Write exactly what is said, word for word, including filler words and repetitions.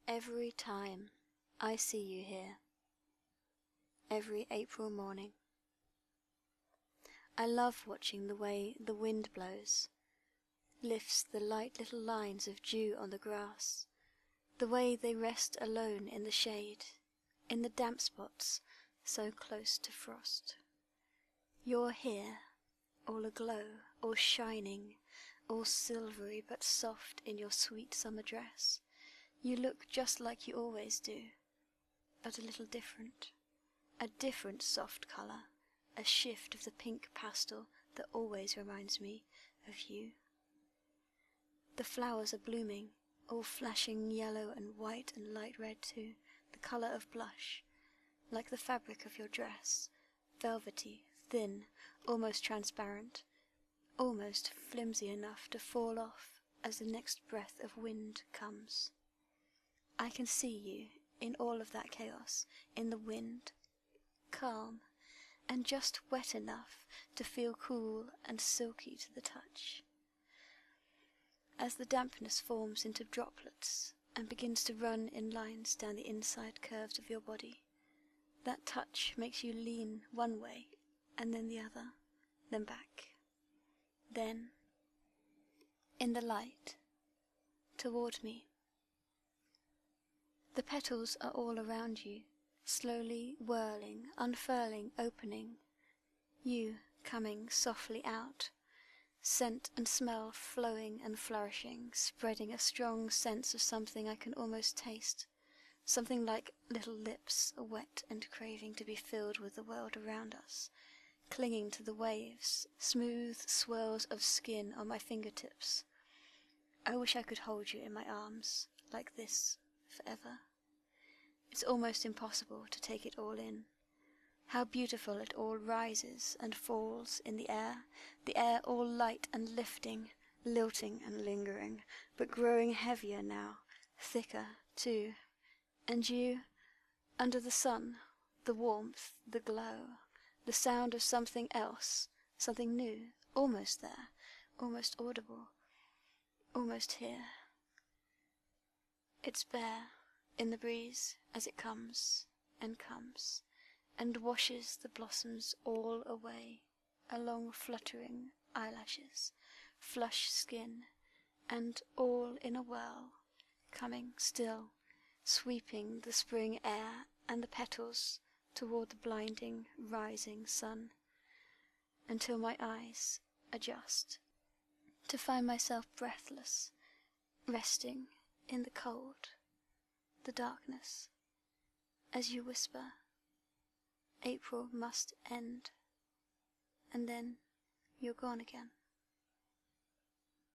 Every time I see you here, every April morning, I love watching the way the wind blows, lifts the light little lines of dew on the grass, the way they rest alone in the shade, in the damp spots so close to frost. You're here, all aglow, all shining, all silvery but soft in your sweet summer dress. You look just like you always do, but a little different. A different soft colour, a shift of the pink pastel that always reminds me of you. The flowers are blooming, all flashing yellow and white and light red too, the colour of blush, like the fabric of your dress, velvety, thin, almost transparent, almost flimsy enough to fall off as the next breath of wind comes. I can see you in all of that chaos, in the wind, calm, and just wet enough to feel cool and silky to the touch. As the dampness forms into droplets and begins to run in lines down the inside curves of your body, that touch makes you lean one way and then the other, then back. Then, in the light, toward me. The petals are all around you, slowly whirling, unfurling, opening. You coming softly out, scent and smell flowing and flourishing, spreading a strong sense of something I can almost taste, something like little lips, wet and craving to be filled with the world around us, clinging to the waves, smooth swirls of skin on my fingertips. I wish I could hold you in my arms, like this, forever. It's almost impossible to take it all in. How beautiful it all rises and falls in the air, the air all light and lifting, lilting and lingering, but growing heavier now, thicker too. And you, under the sun, the warmth, the glow, the sound of something else, something new, almost there, almost audible, almost here. It's bare in the breeze as it comes and comes, and washes the blossoms all away, along fluttering eyelashes, flush skin, and all in a whirl, coming still, sweeping the spring air and the petals toward the blinding, rising sun, until my eyes adjust, to find myself breathless, resting in the cold, the darkness, as you whisper, April must end, and then you're gone again.